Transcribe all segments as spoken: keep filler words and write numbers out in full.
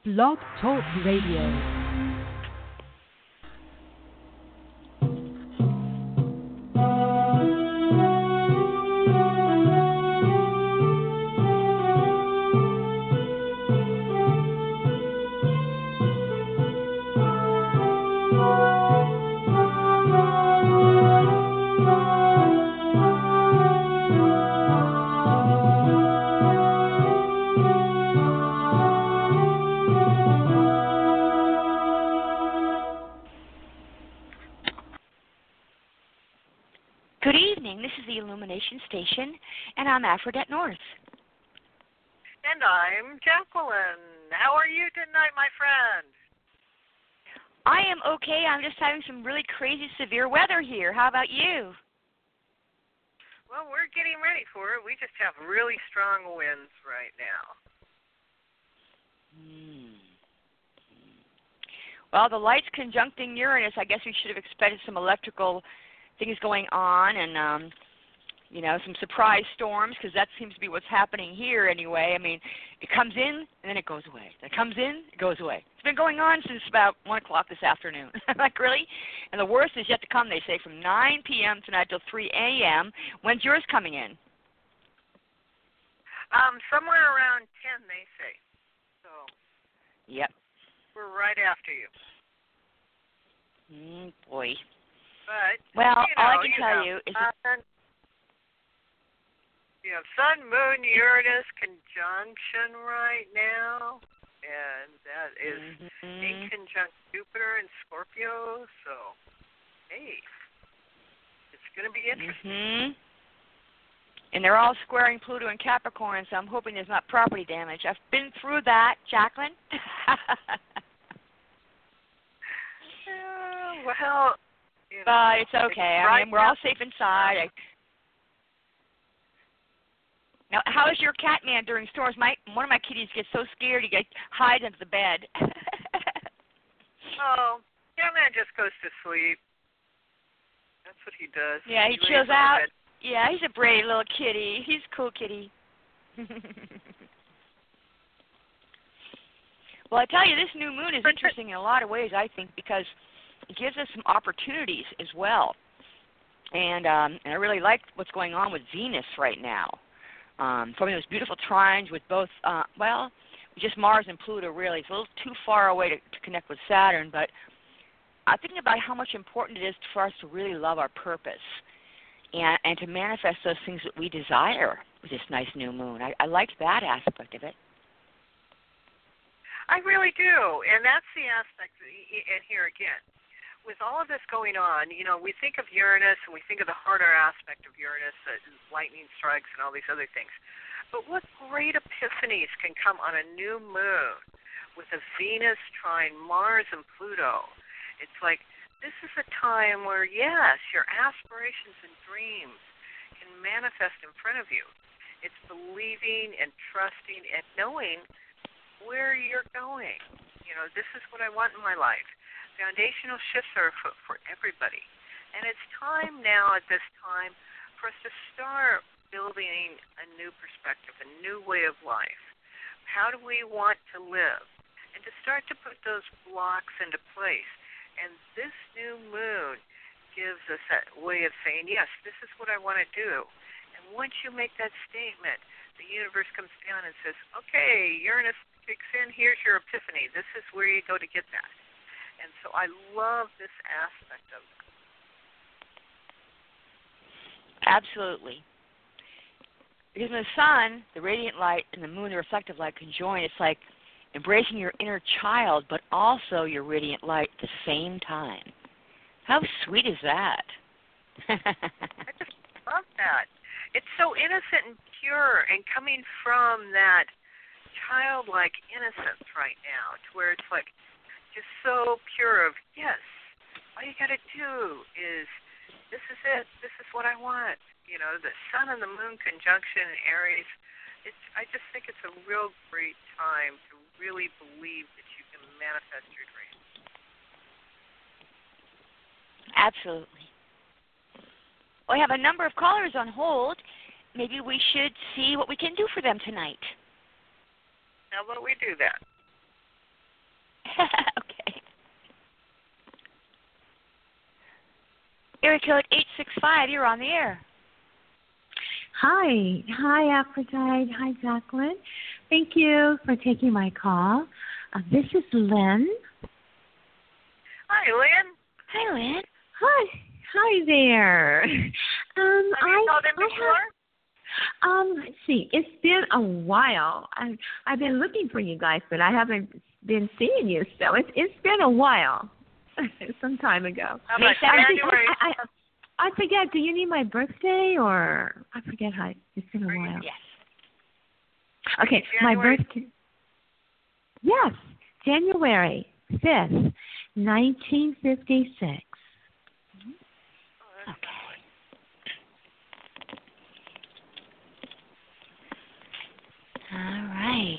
Blog Talk Radio. Good evening. This is the Illumination Station, and I'm Aphrodite North. And I'm Jacqueline. How are you tonight, my friend? I am okay. I'm just having some really crazy severe weather here. How about you? Well, we're getting ready for it. We just have really strong winds right now. Hmm. Well, the light's conjuncting Uranus. I guess we should have expected some electrical things going on and, um, you know, some surprise storms, because that seems to be what's happening here anyway. I mean, it comes in and then it goes away. It comes in, it goes away. It's been going on since about one o'clock this afternoon. I'm like, really? And the worst is yet to come, they say, from nine p.m. tonight till three a.m. When's yours coming in? Um, somewhere around ten, they say. So, yep. We're right after you. Mm, boy. But, well, you know, all I can you tell have you is sun, you have Sun, Moon, Uranus conjunction right now, and that is mm-hmm. in conjunct Jupiter and Scorpio, so, hey, it's going to be interesting. Mm-hmm. And they're all squaring Pluto and Capricorn, so I'm hoping there's not property damage. I've been through that, Jacqueline. uh, well... You know, but it's okay. I mean, we're all safe inside. I... Now, how is your cat man during storms? My one of my kitties gets so scared he gets hides under the bed. oh, cat man just goes to sleep. That's what he does. Yeah, he, he chills out. Yeah, he's a brave little kitty. He's a cool kitty. Well, I tell you, this new moon is interesting in a lot of ways, I think, because it gives us some opportunities as well. And, um, and I really like what's going on with Venus right now. Um, forming those beautiful trines with both, uh, well, just Mars and Pluto, really. It's a little too far away to, to connect with Saturn, but I'm thinking about how much important it is for us to really love our purpose and, and to manifest those things that we desire with this nice new moon. I, I like that aspect of it. I really do, and that's the aspect, and here again, with all of this going on, you know, we think of Uranus and we think of the harder aspect of Uranus, uh, lightning strikes and all these other things. But what great epiphanies can come on a new moon with a Venus trine Mars and Pluto. It's like this is a time where, yes, your aspirations and dreams can manifest in front of you. It's believing and trusting and knowing where you're going. You know, this is what I want in my life. Foundational shifts are afoot for everybody. And it's time now at this time for us to start building a new perspective, a new way of life. How do we want to live? And to start to put those blocks into place. And this new moon gives us that way of saying, yes, this is what I want to do. And once you make that statement, the universe comes down and says, okay, Uranus kicks in, here's your epiphany. This is where you go to get that. And so I love this aspect of that. Absolutely. Because when the sun, the radiant light, and the moon, the reflective light, conjoin, it's like embracing your inner child, but also your radiant light at the same time. How sweet is that? I just love that. It's so innocent and pure, and coming from that childlike innocence right now, to where it's like, just so pure of, yes, all you got to do is, this is it, this is what I want. You know, the sun and the moon conjunction in Aries, it's, I just think it's a real great time to really believe that you can manifest your dreams. Absolutely. We have a number of callers on hold. Maybe we should see what we can do for them tonight. How about we do that? area code eight six five. You're on the air. Hi. Hi, Aphrodite. Hi, Jacqueline. Thank you for taking my call. Uh, this is Lynn. Hi, Lynn. Hi, Lynn. Hi. Hi there. Um, Have you I, called in I before? have, um, let's see. It's been a while. I, I've been looking for you guys, but I haven't been seeing you, so it's it's been a while. Some time ago. How about I, January? I, I, I forget. Do you need my birthday or I forget how? It's been a Are you- while. Yes. Okay, January- my birthday. Yes, January fifth, nineteen fifty-six. Okay. All right.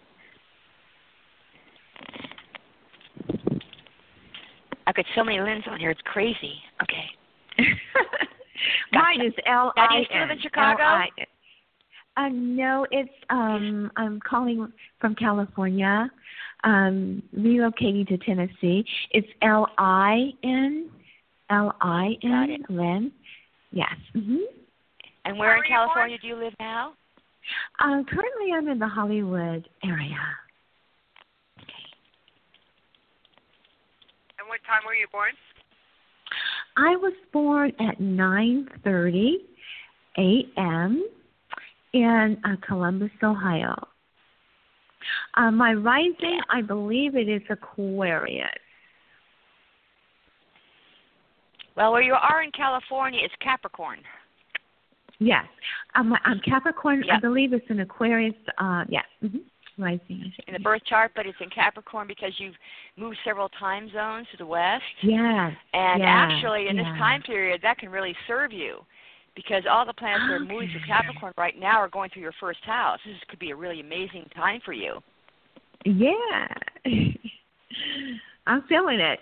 I've got so many Lynn's on here. It's crazy. Okay. Mine is L I N. Now, do you still live in Chicago? L I N. Uh, no, it's um. I'm calling from California, um, relocating to Tennessee. It's L I N, L I Got N, it. Lynn. Yes. Mm-hmm. And where Where in are you California do you live now? Uh, currently, I'm in the Hollywood area. And what time were you born? I was born at nine thirty a.m. in uh, Columbus, Ohio. Uh, my rising, I believe it is Aquarius. Well, where you are in California is Capricorn. Yes. Um, I'm Capricorn. Yep. I believe it's an Aquarius. Uh, yes. Mm-hmm. Rising. I should In the say. birth chart, but it's in Capricorn because you've moved several time zones to the west. Yes. And yes, actually, in yes. this time period, that can really serve you because all the planets that are moving through Okay. Capricorn right now are going through your first house. This could be a really amazing time for you. Yeah. I'm feeling it.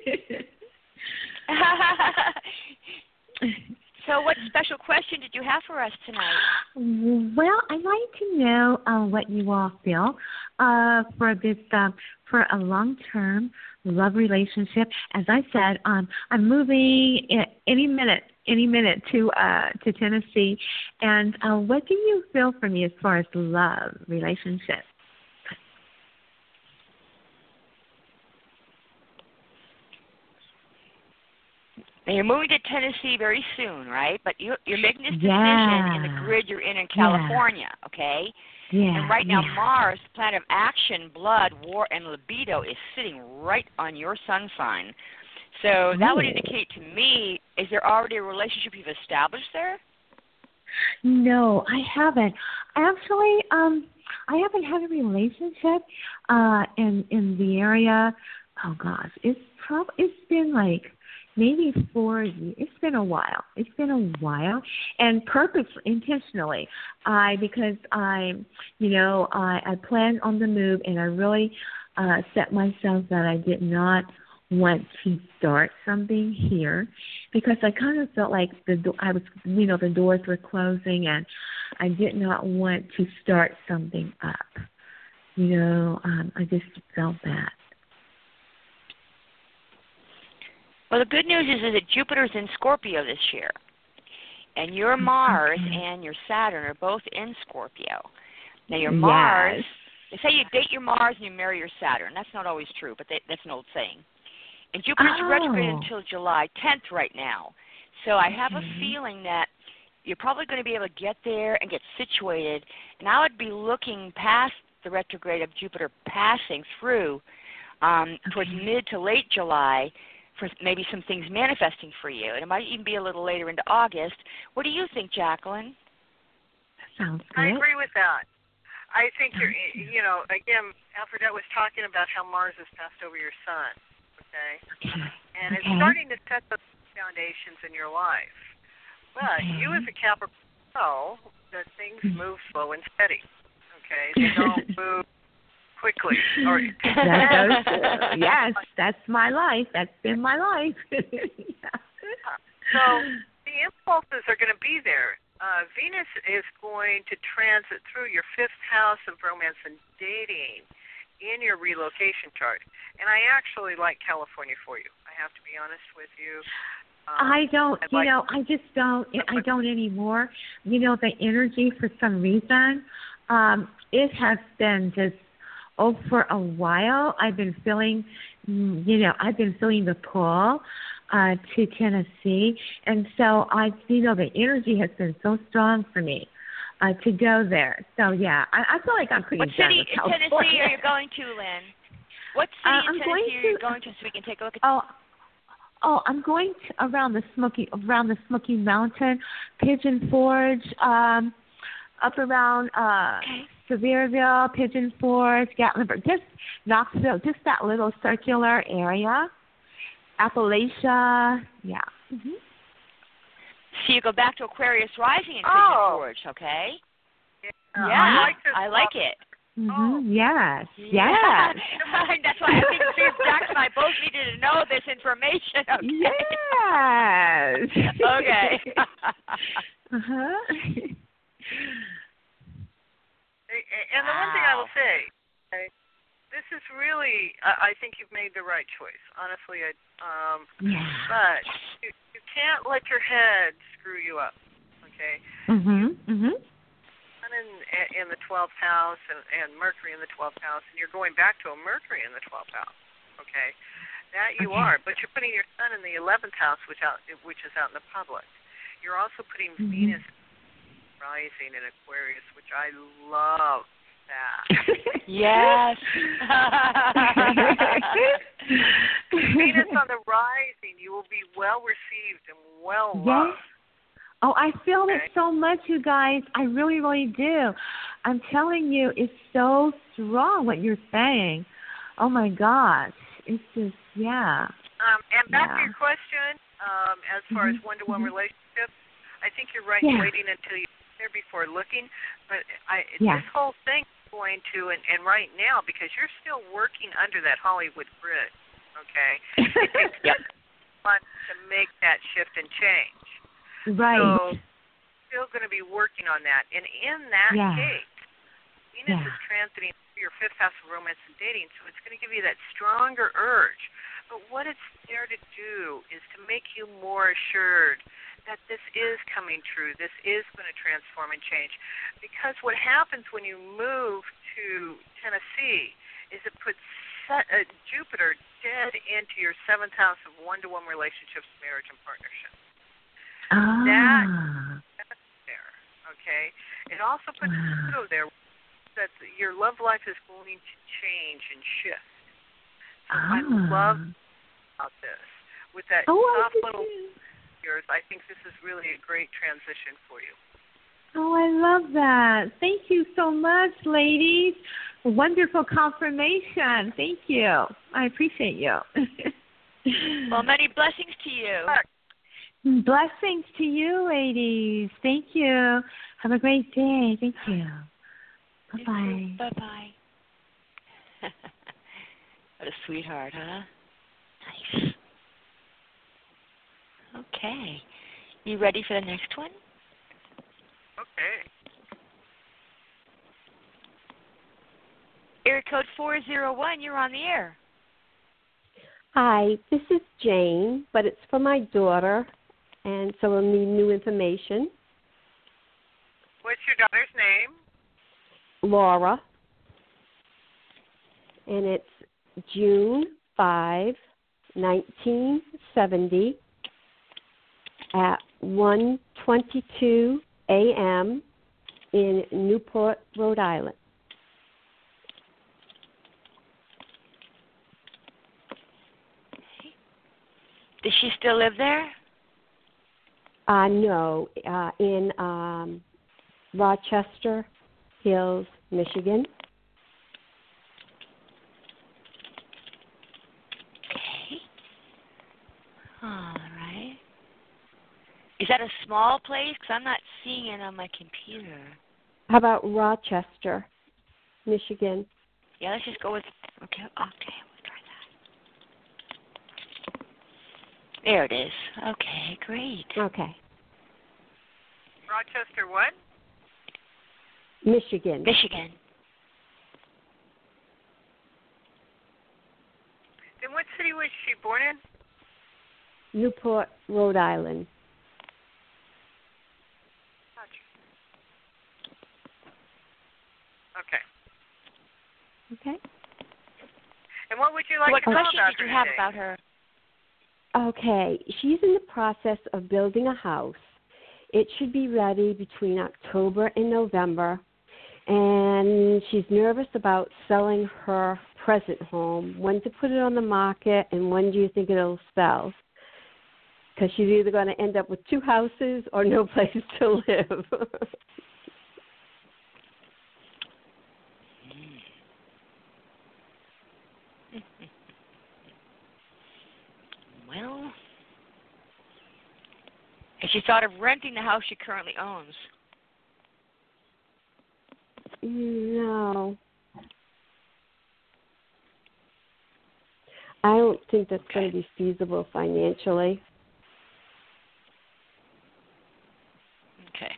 So what special question did you have for us tonight? Well, I'd like to know uh, what you all feel uh, for this uh, for a long-term love relationship. As I said, um, I'm moving any minute, any minute to uh, to Tennessee. And uh, what do you feel for me as far as love relationship? Now you're moving to Tennessee very soon, right? But you, you're making this decision Yeah. in the grid you're in in California, okay? Yeah. And right now, yeah. Mars, the planet of action, blood, war, and libido, is sitting right on your sun sign. So that would Ooh. indicate to me, is there already a relationship you've established there? No, I haven't. Actually, um, I haven't had a relationship uh, in in the area. Oh gosh, it's prob- it's been like maybe four years. It's been a while. It's been a while, and purposely, intentionally, I because I, you know, I I planned on the move, and I really uh, set myself that I did not want to start something here because I kind of felt like the do- I was, you know, the doors were closing, and I did not want to start something up. You know, um, I just felt that. Well, the good news is, is that Jupiter's in Scorpio this year. And your Mars Okay. and your Saturn are both in Scorpio. Now, your Yes. Mars, they say you date your Mars and you marry your Saturn. That's not always true, but they, that's an old saying. And Jupiter's Oh. retrograde until July tenth right now. So I have a Okay. feeling that you're probably going to be able to get there and get situated. And I would be looking past the retrograde of Jupiter passing through um, towards Okay. mid to late July for maybe some things manifesting for you. And it might even be a little later into August. What do you think, Jacqueline? Sounds good. I agree with that. I think you're, you know, again, Aphrodite was talking about how Mars has passed over your sun, okay? Okay. And it's Okay. starting to set the foundations in your life. But Okay. you as a Capricorn know that things Hmm. move slow and steady, okay? They don't move quickly. Or, That goes to- yes, that's my life. That's been my life. Yeah. So the impulses are going to be there. Uh, Venus is going to transit through your fifth house of romance and dating in your relocation chart. And I actually like California for you. I have to be honest with you. Um, I don't, I'd you like know, I just don't, I don't anymore. You know, the energy for some reason, um, it has been just, oh, for a while, I've been feeling, mm, you know, I've been feeling the pull uh, to Tennessee. And so I, you know, the energy has been so strong for me uh, to go there. So, yeah, I, I feel like I'm pretty What done city with in California. Tennessee are you going to, Lynn? What city Uh, in I'm Tennessee going are you to- going to so we can take a look at? Oh, oh, I'm going to around the Smoky, around the Smoky Mountain, Pigeon Forge, um, up around uh, Okay. Sevierville, Pigeon Forge, Gatlinburg, just Knoxville, just that little circular area. Appalachia, yeah. Mm-hmm. So you go back to Aquarius Rising in Pigeon Oh. Forge, okay? Yeah, Yeah, I like this. I like it. Mm-hmm. Oh. Yes, Yeah. yes. That's why I think Steve Jackson and I both needed to know this information. Okay. Yes. Okay. uh-huh. And the one thing I will Wow. say, okay, this is really, I I think you've made the right choice. Honestly, I, um, Yeah. but you, you can't let your head screw you up, okay? Mhm. Mhm. Sun in, in the twelfth house and, and Mercury in the twelfth house, and you're going back to a Mercury in the twelfth house, okay? That you Okay. are, but you're putting your Sun in the eleventh house, which out, which is out in the public. You're also putting Mhm. Venus rising in Aquarius, which I love that. Yes. Venus on the rising, you will be well received and well Yes. loved. Oh, I feel Okay. it so much, you guys. I really, really do. I'm telling you, it's so strong what you're saying. Oh my gosh, it's just yeah. Um, and back to Yeah. your question, um, as far Mhm. as one-to-one Mhm. relationships, I think you're right Yeah. waiting until you get there before looking. But I, Yeah. this whole thing is going to, and, and right now, because you're still working under that Hollywood grid, okay? It takes Yep. months to make that shift and change. Right. So still going to be working on that. And in that Yeah. case, Venus Yeah. is transiting through your fifth house of romance and dating, so it's going to give you that stronger urge. But what it's there to do is to make you more assured that this is coming true. This is going to transform and change. Because what happens when you move to Tennessee is it puts set, uh, Jupiter dead into your seventh house of one-to-one relationships, marriage, and partnership. Ah. That's there, okay? It also puts Pluto there, that your love life is going to change and shift. So I love about this. With that Oh, I soft do little too. years, I think this is really a great transition for you. Oh, I love that. Thank you so much, ladies. Wonderful confirmation. Thank you. I appreciate you. Well, many blessings to you. Blessings to you, ladies. Thank you. Have a great day. Thank you. Bye-bye. Bye bye. What a sweetheart, huh? Nice. Okay. You ready for the next one? Okay. Area code four zero one, you're on the air. Hi, this is Jane, but it's for my daughter, and so we'll need new information. What's your daughter's name? Laura, and it's June fifth, nineteen seventy at one twenty-two a.m. in Newport, Rhode Island. Does she still live there? Uh, no, uh, in um, Rochester Hills, Michigan. Okay. All right. Is that a small place? Because I'm not seeing it on my computer. How about Rochester, Michigan? Yeah, let's just go with. Okay. Okay. We'll try that. There it is. Okay. Great. Okay. Rochester what? Michigan. Michigan. And what city was she born in? Newport, Rhode Island. Okay. Okay. And what would you like What to know questions about did you her have today? about her? Okay, she's in the process of building a house. It should be ready between October and November, and she's nervous about selling her present home. When to put it on the market, and when do you think it'll sell? Because she's either going to end up with two houses or no place to live. Well, has she thought of renting the house she currently owns? No. I don't think that's Okay. going to be feasible financially. Okay.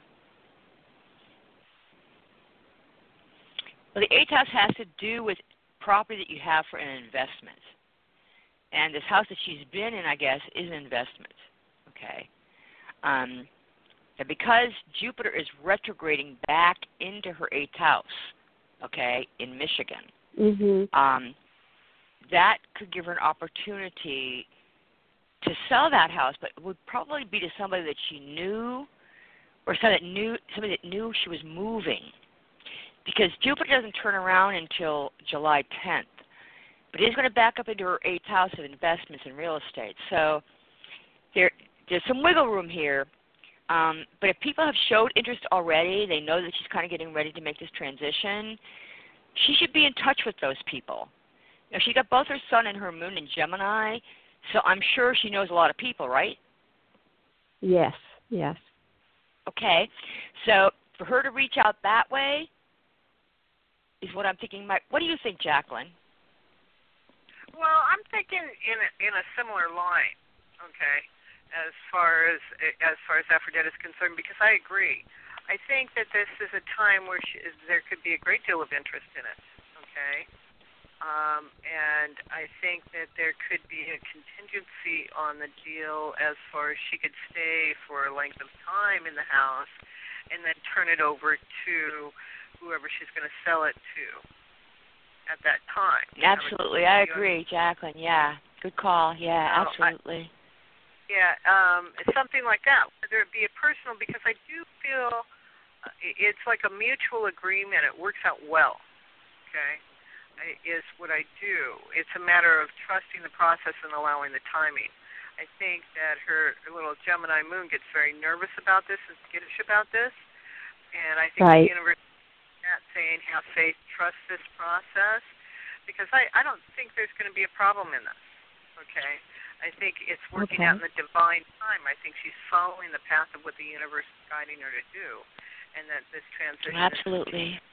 Well, the eighth house has to do with property that you have for an investment. And this house that she's been in, I guess, is an investment. Okay. Um, and because Jupiter is retrograding back into her eighth house, okay, in Michigan, Mhm. um, that could give her an opportunity to sell that house, but it would probably be to somebody that she knew, or somebody that knew somebody that knew she was moving, because Jupiter doesn't turn around until July tenth, but it is going to back up into her eighth house of investments in real estate. So there, there's some wiggle room here. Um, but if people have showed interest already, they know that she's kind of getting ready to make this transition, she should be in touch with those people. Now, she got both her sun and her moon in Gemini, so I'm sure she knows a lot of people, right? Yes, yes. Okay. So for her to reach out that way is what I'm thinking. Might, what do you think, Jacqueline? Well, I'm thinking in a, in a similar line, okay, as far as as far as Aphrodite is concerned, because I agree. I think that this is a time where she, there could be a great deal of interest in it, okay, um, and I think that there could be a contingency on the deal as far as she could stay for a length of time in the house and then turn it over to whoever she's going to sell it to at that time. Absolutely, I agree, Jacqueline. Yeah, good call. Yeah, No, absolutely. I, yeah, um, something like that, whether it be a personal, because I do feel uh, it's like a mutual agreement. It works out well, okay, I, is what I do. It's a matter of trusting the process and allowing the timing. I think that her, her little Gemini moon gets very nervous about this and skittish about this, and I think Right. the universe is not saying have faith, trust this process, because I, I don't think there's going to be a problem in this, okay? I think it's working Okay. out in the divine time. I think she's following the path of what the universe is guiding her to do, and that this transition Absolutely.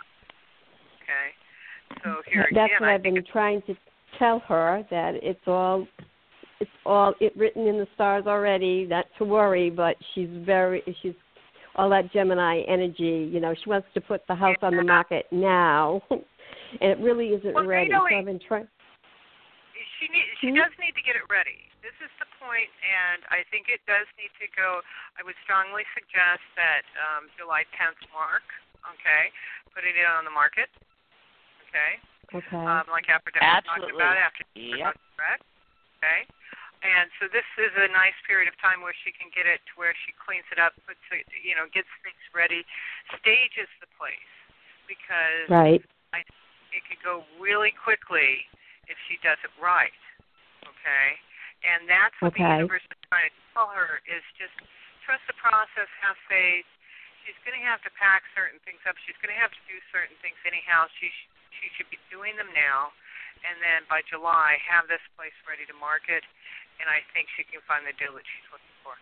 is okay. So here That's again, what I I've think been it's, trying to tell her, that it's all it's all it written in the stars already, not to worry, but she's very she's all that Gemini energy, you know, she wants to put the house on the market now. And it really isn't well, ready. Rita, So I've been trying she need, she Hmm? does need to get it ready. This is the point, and I think it does need to go. I would strongly suggest that um, July tenth mark, okay, putting it on the market, okay, Okay. um, like Aphrodite talked Absolutely. about after Yep. correct, okay. And so this is a nice period of time where she can get it to where she cleans it up, puts it, you know, gets things ready, stages the place, because Right. I, it could go really quickly if she does it right, okay? And that's what Okay. the universe is trying to tell her, is just trust the process, have faith. She's going to have to pack certain things up. She's going to have to do certain things anyhow. She, sh- she should be doing them now, and then by July have this place ready to market, and I think she can find the deal that she's looking for.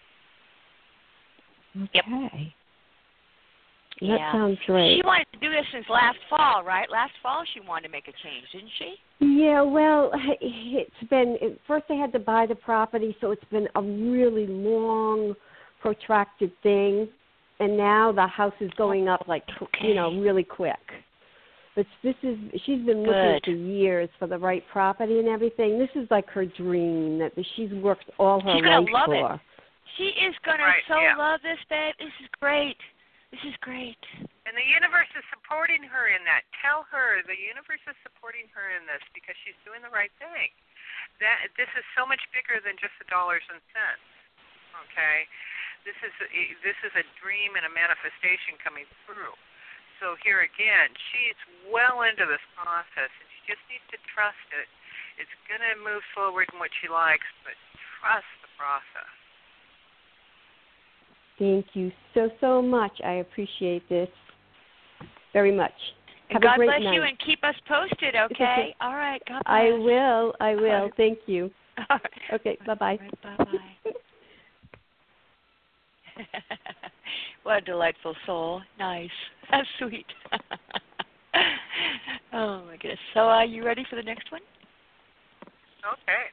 Yep. Okay. That Yeah. sounds great. She wanted to do this since last fall, right? Last fall she wanted to make a change, didn't she? Yeah, well, it's been, first I had to buy the property, so it's been a really long, protracted thing. And now the house is going up like, you know, really quick. But this is she's been looking Good. for years for the right property and everything. This is like her dream that she's worked all her She's gonna life love for. it. She is gonna Right, so yeah. love this, babe. This is great. This is great. And the universe is supporting her in that. Tell her the universe is supporting her in this because she's doing the right thing. That this is so much bigger than just the dollars and cents. Okay, this is a, this is a dream and a manifestation coming through. So here again, she's well into this process, and she just needs to trust it. It's going to move forward in what she likes, but trust the process. Thank you so, so much. I appreciate this very much. And Have God a great bless night. you, and keep us posted, okay? All right, God bless. I will. I will. Thank you. All right. Okay, bye-bye. All right, bye-bye. What a delightful soul. Nice. That's sweet. Oh, my goodness. So are you ready for the next one? Okay.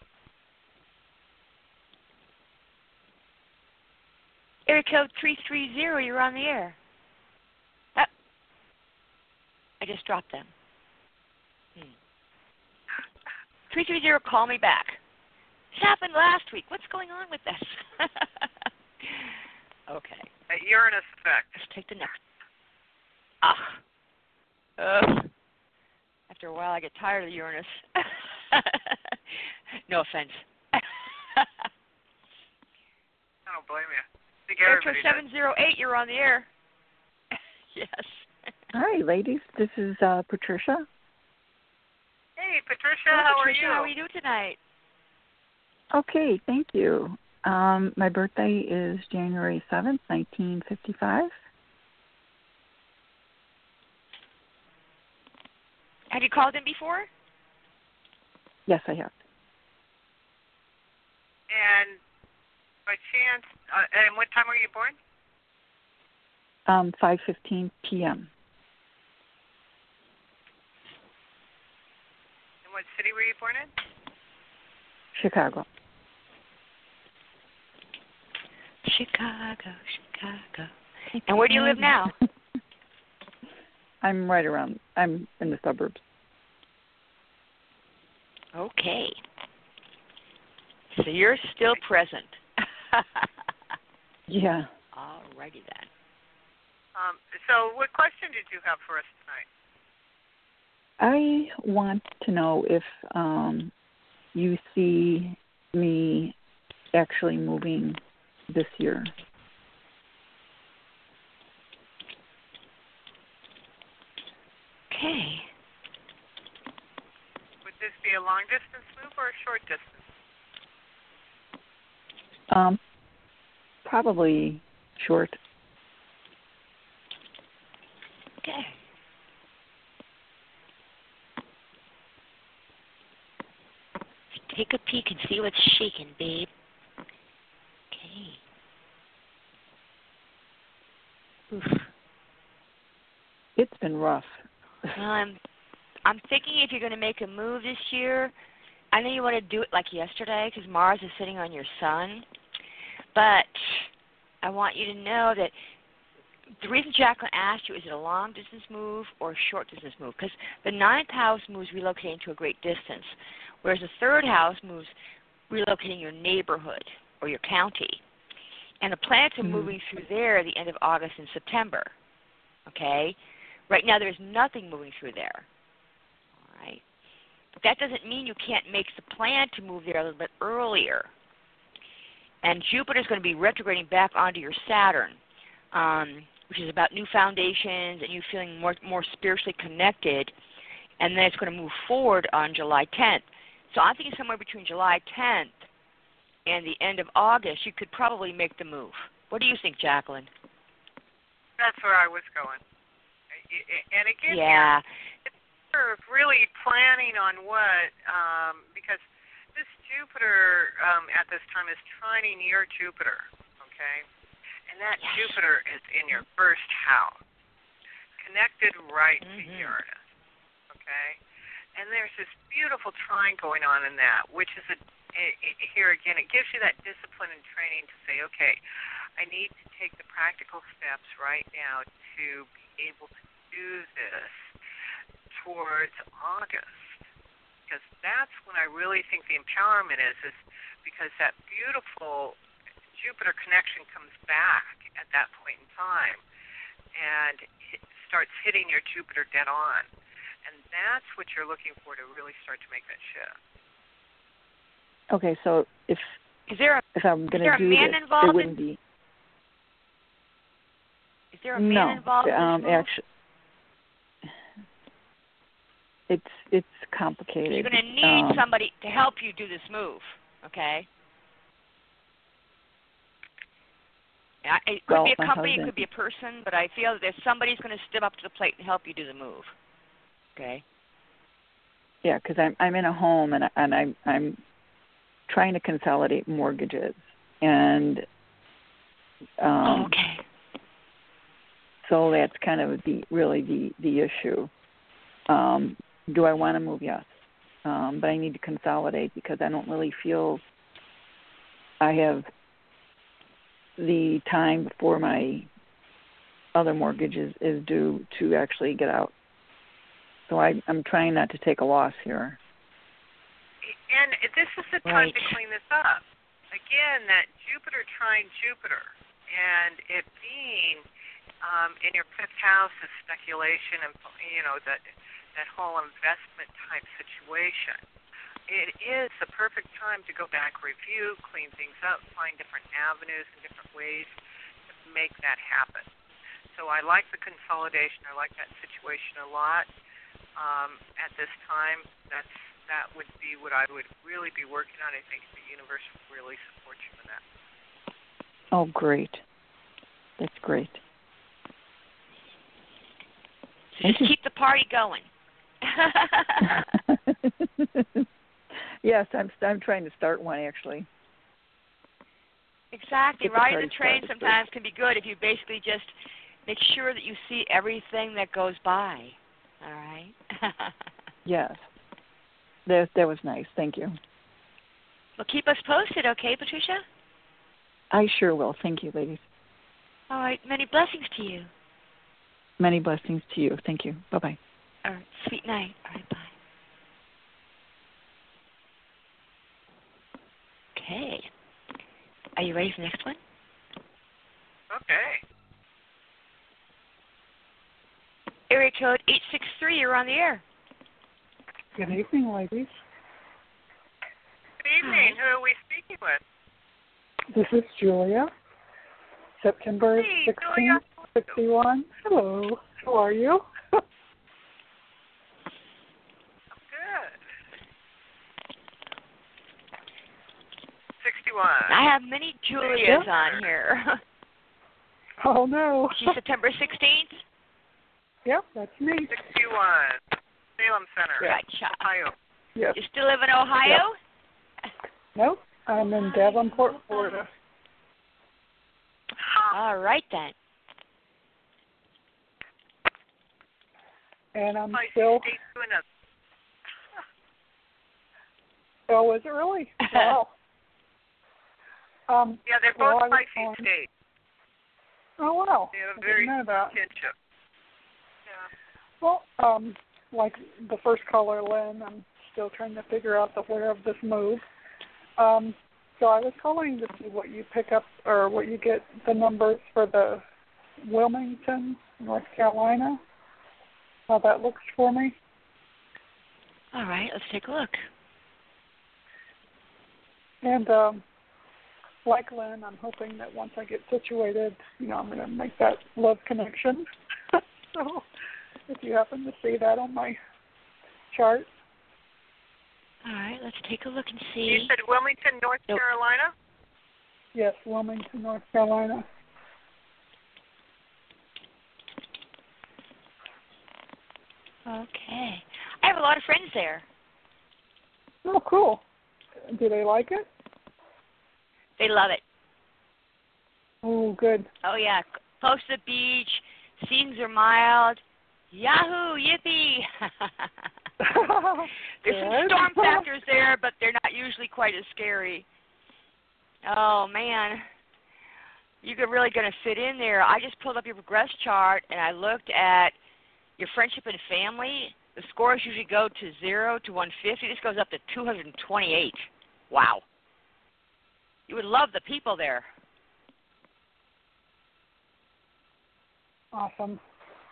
Area code three three zero, you're on the air. Oh, I just dropped them. Hmm. three three zero, call me back. This happened last week. What's going on with this? Okay. That Uranus effect. Let's take the next. Ah. Ugh. After a while, I get tired of the Uranus. No offense. I don't blame you. I think Air everybody seven zero eight, you're on the air. Yes. Hi, ladies. This is uh, Patricia. does. Hey, Patricia, Hello, how Patricia, are you? How are you doing tonight? Okay, thank you. Um, my birthday is January seventh, nineteen fifty-five. Have you called in before? Yes, I have. And by chance, uh, and what time were you born? Um, five fifteen p.m. And what city were you born in? Chicago. Chicago, Chicago. And where do you live now? I'm right around, I'm in the suburbs. Okay. So you're still present. Yeah. All righty then. Um, so what question did you have for us tonight? I want to know if um, you see me actually moving this year. Okay. Would this be a long distance move or a short distance? Um, probably short. Okay. Let's take a peek and see what's shaking, babe. Okay. Oof. It's been rough. Well, I'm, I'm thinking if you're going to make a move this year, I know you want to do it like yesterday because Mars is sitting on your sun, but I want you to know that the reason Jacqueline asked you, is it a long distance move or a short distance move? Because the ninth house moves relocating to a great distance, whereas the third house moves relocating your neighborhood or your county. And the planets are Mm-hmm. moving through there at the end of August and September. Okay? Right now there's nothing moving through there. All right? But that doesn't mean you can't make the plan to move there a little bit earlier. And Jupiter's going to be retrograding back onto your Saturn, um, which is about new foundations and you feeling more more spiritually connected. And then it's going to move forward on July tenth. So I'm thinking somewhere between July tenth and the end of August, you could probably make the move. What do you think, Jacqueline? That's where I was going. And again, Yeah. it's sort of really planning on what, um, because this Jupiter um, at this time is trining your Jupiter, okay? And that Yes. Jupiter is in your first house, connected right Mm-hmm. to Uranus, okay? And there's this beautiful trine going on in that, which is a, it, it, here again, it gives you that discipline and training to say, okay, I need to take the practical steps right now to be able to do this towards August, because that's when I really think the empowerment is, is because that beautiful Jupiter connection comes back at that point in time and it starts hitting your Jupiter dead on. And that's what you're looking for to really start to make that shift. Okay, so if Is there a if I'm going is there to a do man this, involved it wouldn't in, be. Is there a no, man involved in um, this move? actually, it's it's complicated. You're going to need um, somebody to help you do this move, okay? I, it could well, be a my company, husband, it could be a person, but I feel that somebody's going to step up to the plate and help you do the move, okay? Yeah, because I'm I'm in a home and I- and I'm I'm trying to consolidate mortgages and um, oh, okay. so that's kind of the really the the issue. Um, do I want to move? Yes, um, but I need to consolidate because I don't really feel I have the time before my other mortgage is, is due to actually get out. So I, I'm trying not to take a loss here. And this is the time Right. to clean this up. Again, that Jupiter trine Jupiter, and it being um, in your fifth house is speculation and, you know, that that whole investment type situation. It is the perfect time to go back, review, clean things up, find different avenues and different ways to make that happen. So I like the consolidation. I like that situation a lot. Um, at this time, that's that would be what I would really be working on. I think the universe would really support you in that. Oh, great. That's great. So just keep the party going. Yes, I'm I'm trying to start one actually. Exactly. Get the Riding the party train started sometimes can be good if you basically just make sure that you see everything that goes by. All right? Yes. That that was nice. Thank you. Well, keep us posted, okay, Patricia? I sure will. Thank you, ladies. All right. Many blessings to you. Many blessings to you. Thank you. Bye-bye. All right. Sweet night. All right. Bye. Okay. Are you ready for the next one? Okay. Area code eight six three, you're on the air. Good evening, ladies. Good evening. Who are we speaking with? This is Julia. September Hey, sixteenth, Julia. sixty-one. Hello. How are you? Good. sixty-one. I have many Julias Yeah. on here. Oh, no. She's September sixteenth? Yep, that's me. sixty-one. Salem Center. Gotcha. Ohio. Yes. You still live in Ohio? Nope. I'm in Davenport, Florida. All right, then. And I'm Spicy still... state to another. Oh, is it really? Wow. Um, Yeah, they're well, both I was spicy on- states. Oh, wow. They have a I very didn't know that. kinship. Yeah. Well, um, like the first caller, Lynn, I'm still trying to figure out the where of this move. Um, so I was calling to see what you pick up or what you get the numbers for the Wilmington, North Carolina. How that looks for me. All right, let's take a look. And um, like Lynn, I'm hoping that once I get situated, you know, I'm going to make that love connection. So if you happen to see that on my chart. All right, let's take a look and see. You said Wilmington, North Nope. Carolina? Yes, Wilmington, North Carolina. Okay. I have a lot of friends there. Oh, cool. Do they like it? They love it. Oh, good. Oh, yeah. Close to the beach. Seasons are mild. Yahoo! Yippee! There's some Good. storm factors there, but they're not usually quite as scary. Oh, man. You're really going to fit in there. I just pulled up your progress chart, and I looked at your friendship and family. the scores usually go to zero to one fifty. This goes up to two hundred twenty-eight. Wow. You would love the people there. Awesome.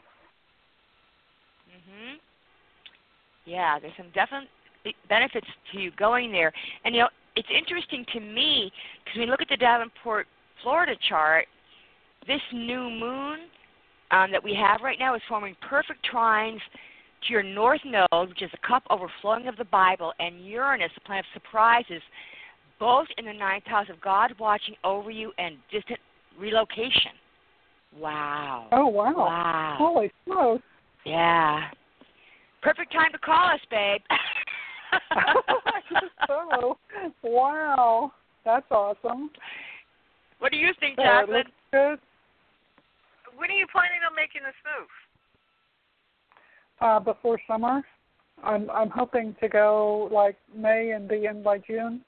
Mhm. Yeah, there's some definite benefits to you going there. And, you know, it's interesting to me because when you look at the Davenport, Florida chart, this new moon um, that we have right now is forming perfect trines to your north node, which is a cup overflowing of the Bible, and Uranus, the planet of surprises, both in the ninth house of God watching over you and distant relocation. Wow. Oh, wow. Wow. Holy smokes. Yeah. Perfect time to call us, babe. So, wow. That's awesome. What do you think, That Jacqueline? looks good. When are you planning on making this move? Uh, before summer. I'm I'm hoping to go like May and be in by June.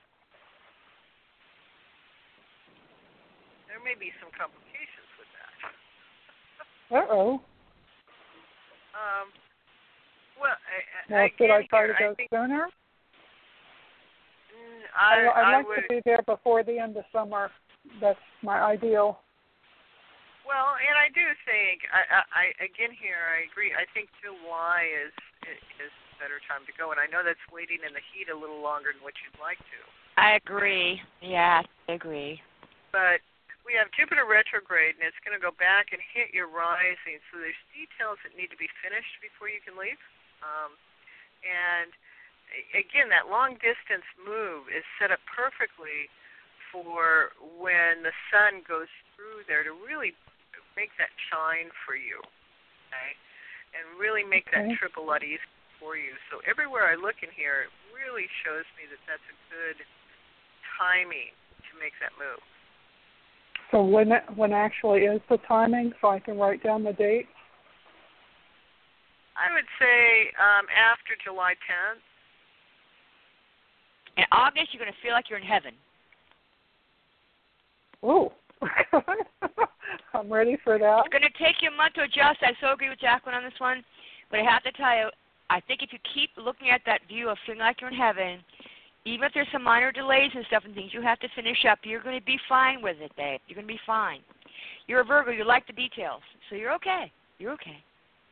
There may be some complications with that. Uh-oh. Um, well, I, Well, again, should I try here, to go I think, sooner? mm, I, I, I'd I like would, to be there before the end of summer. That's my ideal. well, and I do think, I, I, I again here, I agree. I think July is is a better time to go, and I know that's waiting in the heat a little longer than what you'd like to. I agree. Yeah, I agree. But we have Jupiter retrograde, and it's going to go back and hit your rising. So there's details that need to be finished before you can leave. Um, and again, that long distance move is set up perfectly for when the sun goes through there to really make that shine for you, okay, and really make Okay. that trip a lot easier for you. So everywhere I look in here, it really shows me that that's a good timing to make that move. So when it, when actually is the timing, so I can write down the date? I would say um, after July tenth. In August, you're going to feel like you're in heaven. Oh, I'm ready for that. It's going to take you a month to adjust. I so agree with Jacqueline on this one. But I have to tell you, I think if you keep looking at that view of feeling like you're in heaven, even if there's some minor delays and stuff and things you have to finish up, you're going to be fine with it, babe. You're going to be fine. You're a Virgo. You like the details. So you're okay. You're okay.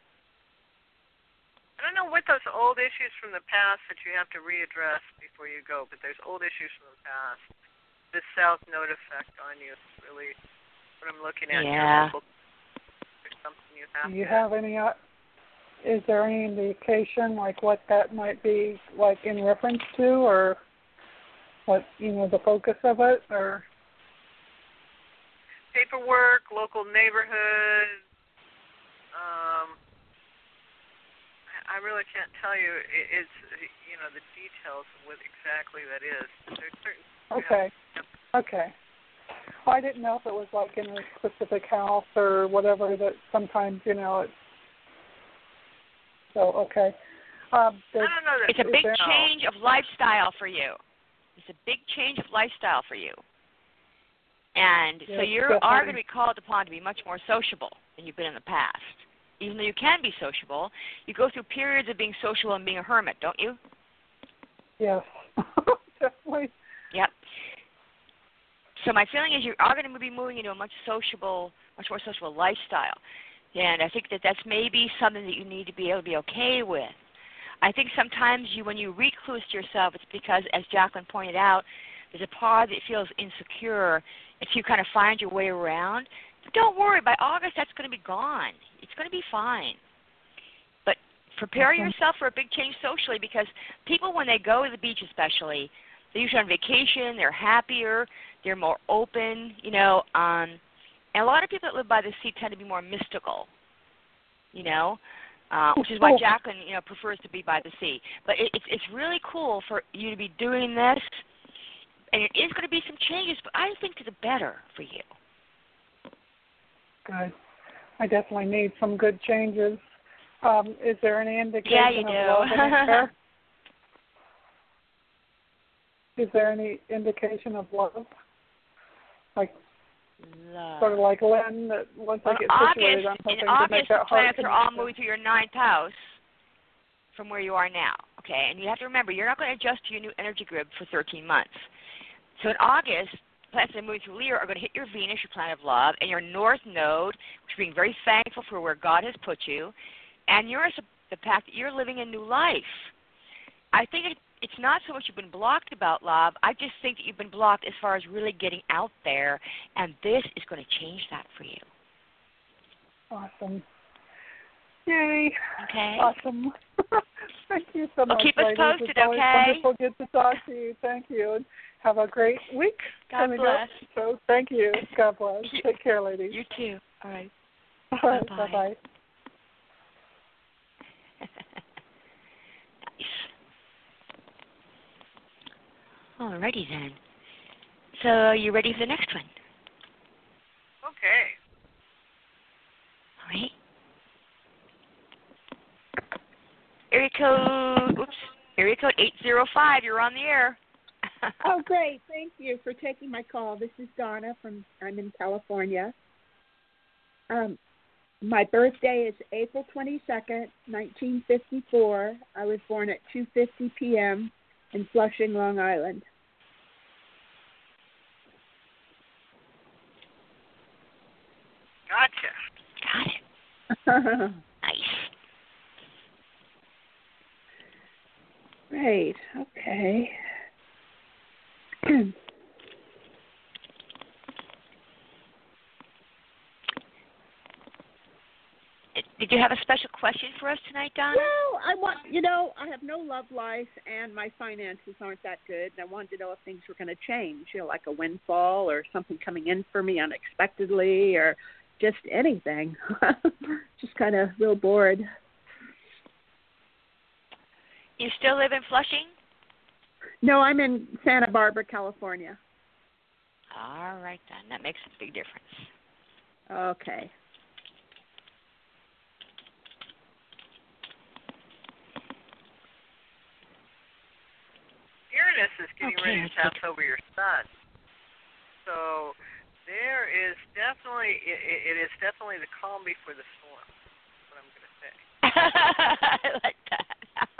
I don't know what those old issues from the past that you have to readdress before you go, but there's old issues from the past. This South Node effect on you is really what I'm looking at. Yeah. Here. There's something you have Do you to... have any, uh, is there any indication like what that might be like in reference to, or what, you know, the focus of it, or? Paperwork, local neighborhood, um... I really can't tell you. It's, you know, the details of what exactly that is. There's certain. Okay. Yeah. Okay. Well, I didn't know if it was like in a specific house or whatever. That sometimes, you know, it's. So okay. Um, I don't know that. It's a big there, change of lifestyle for you. It's a big change of lifestyle for you. And Yes, so you are definitely. going to be called upon to be much more sociable than you've been in the past. Even though you can be sociable, you go through periods of being social and being a hermit, don't you? Yes. Definitely. Yep. So my feeling is you are going to be moving into a much sociable, much more sociable lifestyle. And I think that that's maybe something that you need to be able to be okay with. I think sometimes you, when you recluse yourself, it's because, as Jacqueline pointed out, there's a part that feels insecure. If you kind of find your way around, but don't worry. By August, that's going to be gone. It's going to be fine. But prepare Okay. yourself for a big change socially, because people, when they go to the beach especially, they're usually on vacation, they're happier, they're more open, you know. Um, and a lot of people that live by the sea tend to be more mystical, you know, uh, which is why Oh. Jacqueline, you know, prefers to be by the sea. But it, it's it's really cool for you to be doing this, and it is going to be some changes, but I think to the better for you. Good. I definitely need some good changes. Um, is there any indication Yeah, you of do. love in it there? Is there any indication of love? Like Love. sort of like Lynn, that once Well, I get August, situated, I'm hoping in to August, make the that heart planets are all connection. moving through your ninth house. from where you are now, okay? And you have to remember, you're not going to adjust to your new energy grid for thirteen months. So in August, planets that are moving through Leo are going to hit your Venus, your planet of love, and your North Node, which is being very thankful for where God has put you, and Uranus, the fact that you're living a new life. I think it, it's not so much you've been blocked about love. I just think that you've been blocked as far as really getting out there, and this is going to change that for you. Awesome. Yay. Okay. Awesome. Thank you so much. Well, keep us ladies. posted, it's always okay? Wonderful good to talk to you. Thank you. And have a great week. God bless. Up. So thank you. God bless. Take care, ladies. You too. All right. All right. Bye-bye. Bye-bye. Nice. Alrighty then. So are you ready for the next one? Okay. All right. Area code, oops, area code eight zero five, you're on the air. Oh, great. Thank you for taking my call. This is Donna from, I'm in California. Um, my birthday is April twenty-second, nineteen fifty-four. I was born at two fifty p.m. in Flushing, Long Island. Gotcha. Got it. Nice. Great. Okay. Did you have a special question for us tonight, Donna? Well, I want, you know, I have no love life and my finances aren't that good. And I wanted to know if things were going to change, you know, like a windfall or something coming in for me unexpectedly or just anything. Just kind of real bored. You still live in Flushing? No, I'm in Santa Barbara, California. All right, then. That makes a big difference. Okay. Uranus is getting Okay, ready to pass over your sun. So there is definitely, it, it is definitely the calm before the storm. That's what I'm going to say. I like that.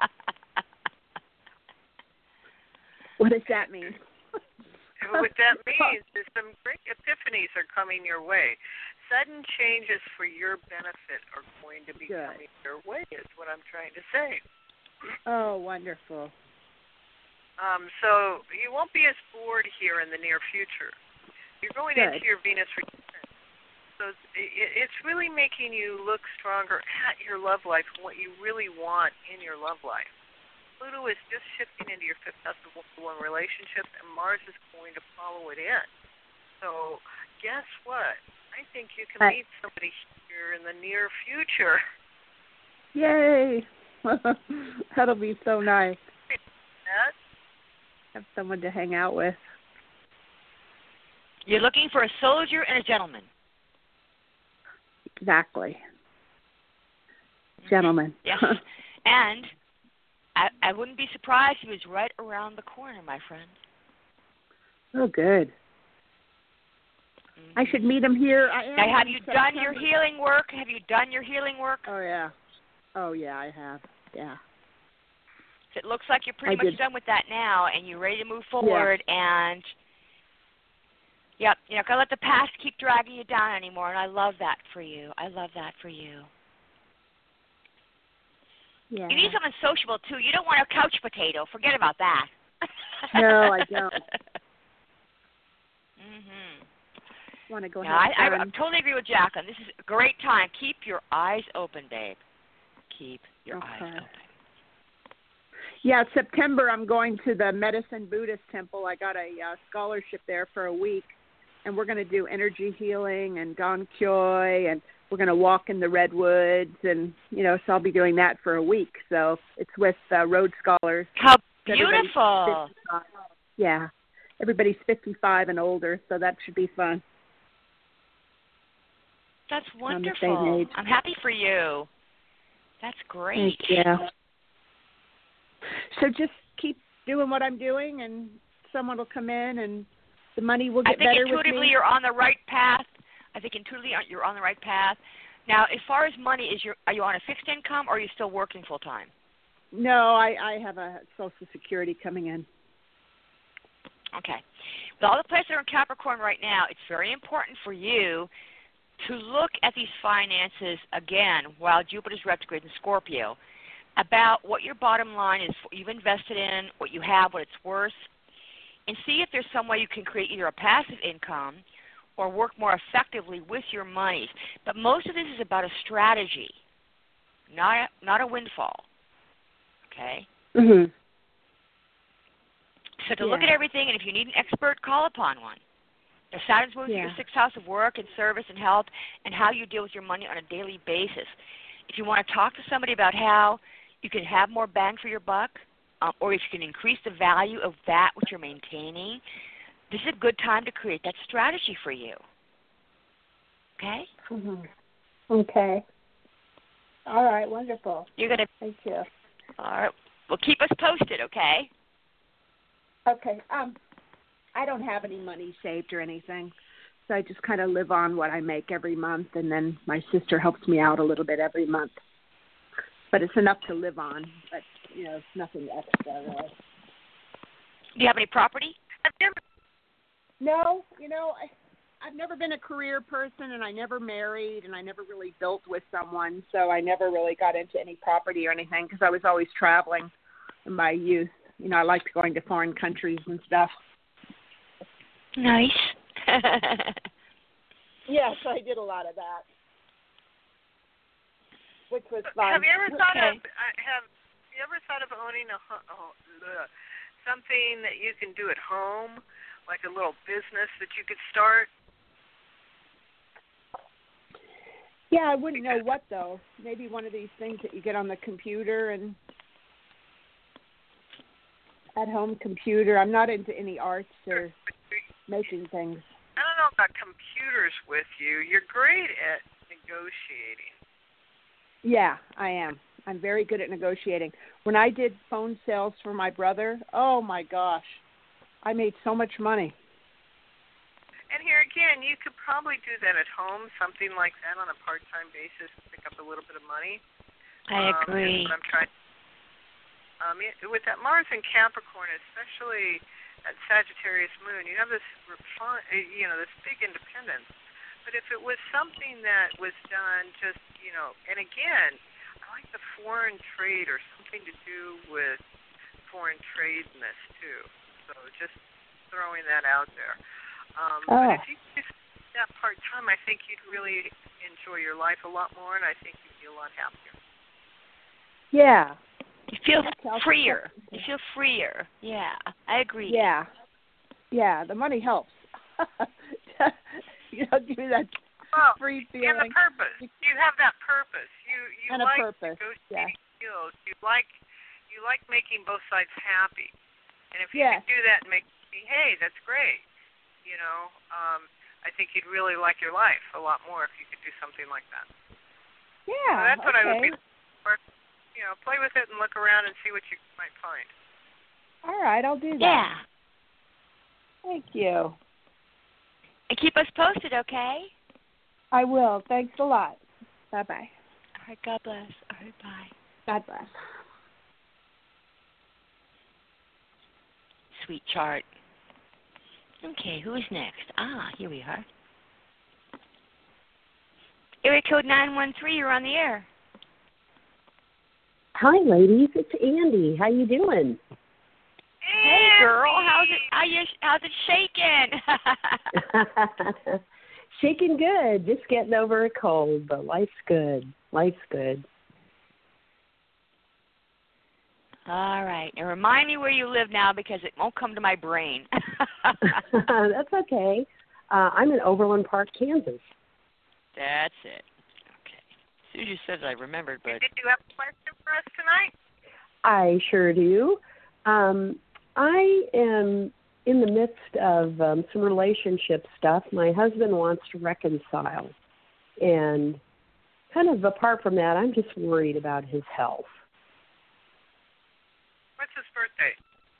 What does that mean? What that means is some great epiphanies are coming your way. Sudden changes for your benefit are going to be Good. coming your way, is what I'm trying to say. Oh, wonderful. Um, so you won't be as bored here in the near future. You're going Good. into your Venus return. So it, it's really making you look stronger at your love life and what you really want in your love life. Pluto is just shifting into your fifth house of one relationships, and Mars is going to follow it in. So guess what? I think you can I, meet somebody here in the near future. Yay! That'll be so nice. That, Have someone to hang out with. You're looking for a soldier and a gentleman. Exactly. Gentleman. Yes. And I, I wouldn't be surprised if he was right around the corner, my friend. Oh, good. Mm-hmm. I should meet him here. I am. Now, have in you September. done your healing work? Have you done your healing work? Oh, yeah. Oh, yeah, I have. Yeah. So it looks like you're pretty I much did. done with that now, and you're ready to move forward. Yeah. And, yep, you're not going to let the past keep dragging you down anymore, and I love that for you. I love that for you. Yeah. You need someone sociable, too. You don't want a couch potato. Forget about that. No, I don't. Mm-hmm. Want to go No, have I, I, I fun. totally agree with Jacqueline. This is a great time. Keep your eyes open, babe. Keep your Okay. eyes open. Yeah, September I'm going to the Medicine Buddhist Temple. I got a uh, scholarship there for a week, and we're going to do energy healing and Gong Kyoi, and we're going to walk in the redwoods, and, you know, so I'll be doing that for a week. So it's with uh, Rhodes Scholars. How Everybody's beautiful. fifty-five. Yeah, everybody's fifty-five and older, so that should be fun. That's On the same wonderful. age. I'm happy for you. That's great. Thank you. So just keep doing what I'm doing, and someone will come in, and the money will I get think better with intuitively me. you're on the right path. I think intuitively you're on the right path. Now, as far as money, is your are you on a fixed income or are you still working full time? No, I, I have a Social Security coming in. Okay. With all the planets that are in Capricorn right now, it's very important for you to look at these finances again while Jupiter's retrograde in Scorpio, about what your bottom line is, what you've invested in, what you have, what it's worth, and see if there's some way you can create either a passive income or work more effectively with your monies. But most of this is about a strategy, not a, not a windfall. Okay? Mhm. So to Yeah. look at everything, and if you need an expert, call upon one. If Saturn's moving Yeah. to your sixth house of work and service and health and how you deal with your money on a daily basis. If you want to talk to somebody about how you can have more bang for your buck, um, or if you can increase the value of that which you're maintaining, this is a good time to create that strategy for you. Okay? Mm-hmm. Okay. All right. Wonderful. You're gonna. Thank you. All right. Well, keep us posted, okay? Okay. Um, I don't have any money saved or anything, so I just kind of live on what I make every month, and then my sister helps me out a little bit every month. But it's enough to live on, but, you know, it's nothing extra, really. Do you have any property? Have you ever, No, you know, I, I've never been a career person, and I never married, and I never really built with someone, so I never really got into any property or anything because I was always traveling in my youth. You know, I liked going to foreign countries and stuff. Nice. Yes, I did a lot of that, which was fun. have you ever thought Okay. of uh, have you ever thought of owning a ho- oh, ugh, something that you can do at home, like a little business that you could start? Yeah, I wouldn't know what, though. Maybe one of these things that you get on the computer and at-home computer. I'm not into any arts or making things. I don't know about computers with you. You're great at negotiating. Yeah, I am. I'm very good at negotiating. When I did phone sales for my brother, oh, my gosh, I made so much money. And here again, you could probably do that at home, something like that on a part-time basis, pick up a little bit of money. I Um, agree. is what I'm trying. Um, it, with that Mars in Capricorn, especially at Sagittarius Moon, you have this, refine, you know, this big independence. But if it was something that was done just, you know, and again, I like the foreign trade or something to do with foreign trade in this too. So just throwing that out there. Um, Oh. But if you do that part time, I think you'd really enjoy your life a lot more, and I think you'd be a lot happier. Yeah. You feel Okay. freer. You feel freer. Yeah, I agree. Yeah. Yeah, the money helps. You know, give me that Well, free and feeling. the purpose. You have that purpose. You you And a like purpose, negotiating yeah. skills. You like you like making both sides happy. And if you Yes. can do that and make me, hey, that's great. You know, um, I think you'd really like your life a lot more if you could do something like that. Yeah, So that's what okay. I would be looking for. You know, play with it and look around and see what you might find. All right, I'll do that. Yeah. Thank you. And keep us posted, okay? I will. Thanks a lot. Bye-bye. All right, God bless. All right, bye. God bless. Sweet chart. Okay, who is next? Ah, here we are. Area code nine one three, you're on the air. Hi, ladies. It's Andy. How you doing? Hey, girl, how's it? How you? How's it shaking? Shaking good. Just getting over a cold, but life's good. Life's good. All right, and remind me where you live now because it won't come to my brain. That's okay. Uh, I'm in Overland Park, Kansas. That's it. Okay. Susie says I remembered, but Did you have a question for us tonight? I sure do. Um, I am in the midst of um, some relationship stuff. My husband wants to reconcile. And kind of apart from that, I'm just worried about his health. What's his birthday?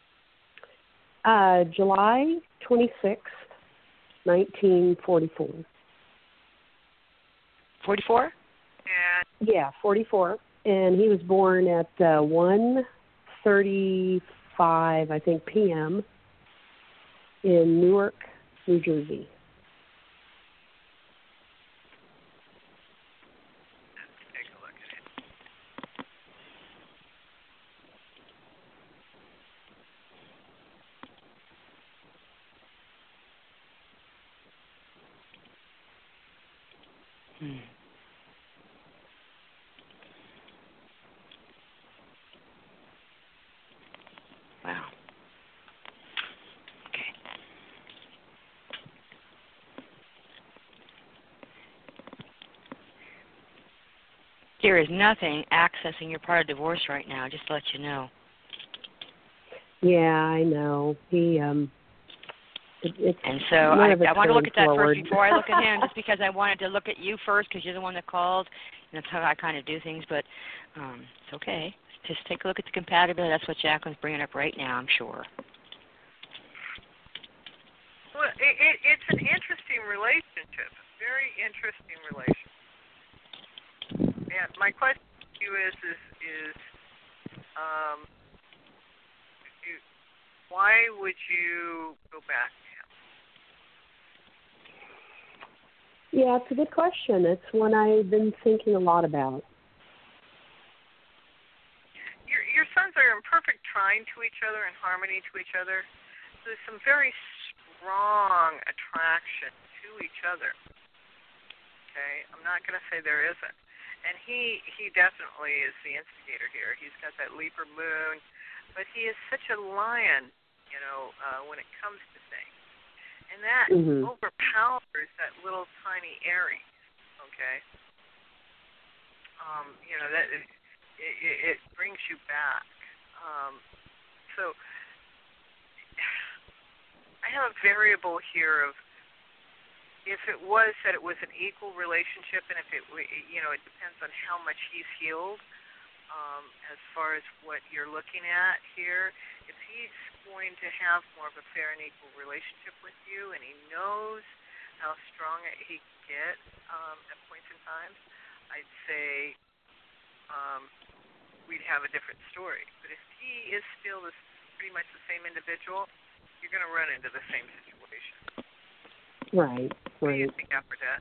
Uh, July twenty-sixth, nineteen forty-four. forty-four? And Yeah, forty-four. and he was born at uh, one thirty-five, I think, p m in Newark, New Jersey. Hmm. Wow. Okay. There is nothing accessing your part of divorce right now, just to let you know. Yeah, I know. He um it, it's and so I, I want to look at that forward. first before I look at him, just because I wanted to look at you first because you're the one that called, and that's how I kind of do things. But um, it's okay. Just take a look at the compatibility. That's what Jacqueline's bringing up right now, I'm sure. Well, it, it, it's an interesting relationship. Very interesting relationship. And my question to you is, is, is um, you, why would you go back to him? Yeah, it's a good question. It's one I've been thinking a lot about. Your, your sons are in perfect trine to each other and harmony to each other. So there's some very strong attraction to each other. Okay? I'm not going to say there isn't. And he, he definitely is the instigator here. He's got that Libra moon, but he is such a lion, you know, uh, when it comes to things. And that mm-hmm. overpowers that little tiny Aries, okay? Um, you know, that it, it, it brings you back. Um, so I have a variable here of if it was that it was an equal relationship, and if it, you know, it depends on how much he's healed um, as far as what you're looking at here. If he's going to have more of a fair and equal relationship with you, and he knows how strong he can get um, at points in time, I'd say um, we'd have a different story. But if he is still this, pretty much the same individual, you're going to run into the same situation. Right, what right. do you think, Aphrodite?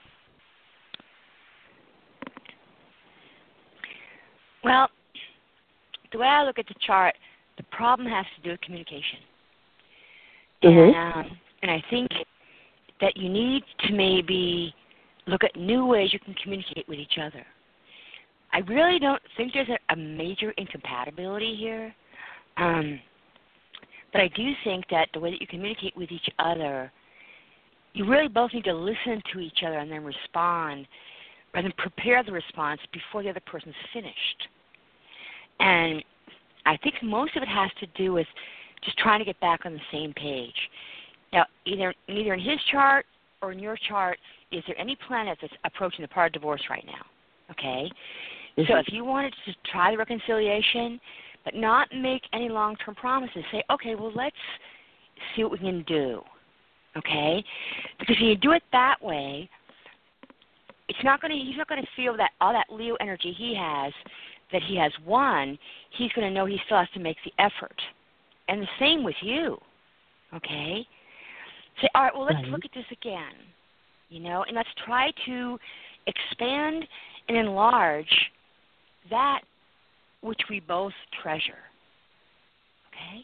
Well, the way I look at the chart, the problem has to do with communication. Mm-hmm. And, um, and I think that you need to maybe look at new ways you can communicate with each other. I really don't think there's a, a major incompatibility here. Um, but I do think that the way that you communicate with each other, you really both need to listen to each other and then respond, rather than prepare the response before the other person's finished. And I think most of it has to do with just trying to get back on the same page. Now, either either in his chart or in your chart, is there any planet that's approaching the part of divorce right now? Okay? Mm-hmm. So if you wanted to try the reconciliation, but not make any long-term promises, say, okay, well, let's see what we can do. Okay? Because when you do it that way, it's not going to, he's not going to feel that all that Leo energy he has, that he has won. He's going to know he still has to make the effort. And the same with you. Okay? Say, all right, well, let's right. look at this again. You know, and let's try to expand and enlarge that which we both treasure. Okay?